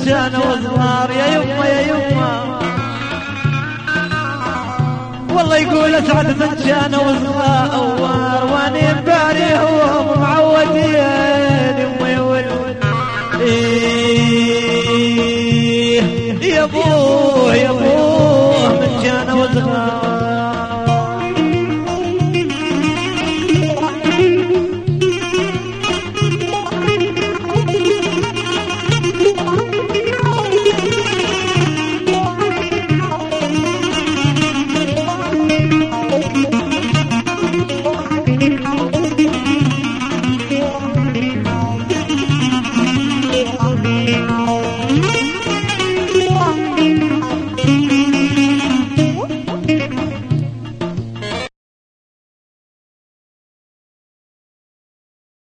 كان وصغار يا يما يا يما. والله يقول اسعد من كان وصغار واني ببالي هو معودين.